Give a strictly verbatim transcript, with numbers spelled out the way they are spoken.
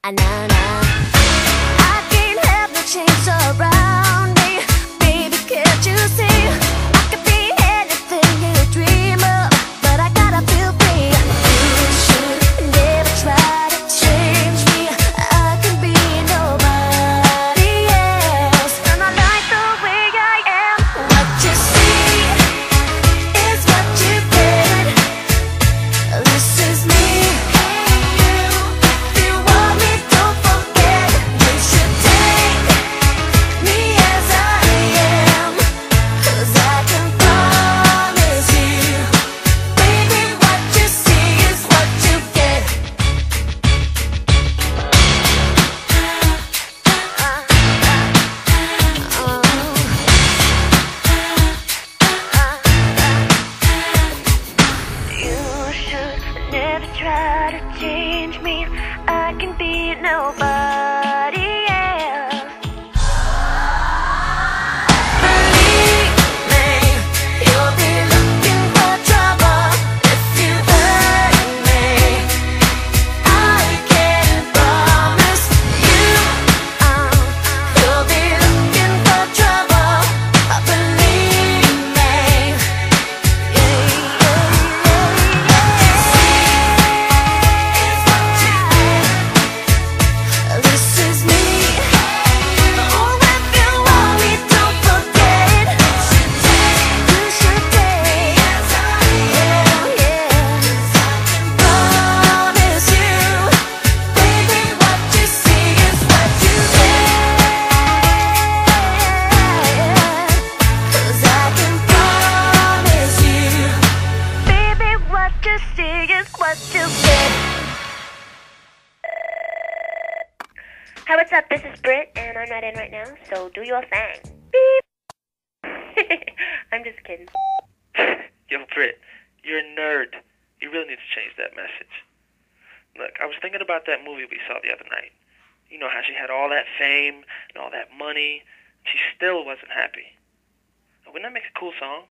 Ah, nah, nah. I can't help the change around me. Baby, can't you see? I could be anything you dream of, but I gotta feel free. You should never try to change me. I can be nobody else, and I like the way I am. What you see is what you get. This is me. If you want me, don't forget. You should take me as I am, 'cause I can promise you, baby, what you see is what you get. You should never try to change me. I can be nobody else. Believe me, you'll be looking for trouble if you hurt me. I can promise you, um, you'll be looking for trouble. Believe me. Yeah, yeah, yeah. This is me. Oh, if you want me, don't forget. You should take. Yeah, yeah. Promise you, baby, what you see is what you get. 'Cause I can promise you, baby, what you see is what you get. Hi, what's up? This is Britt, and I'm not in right now, so do your thing. Beep. I'm just kidding. Yo, Britt, you're a nerd. You really need to change that message. Look, I was thinking about that movie we saw the other night. You know how she had all that fame and all that money. She still wasn't happy. Wouldn't that make a cool song?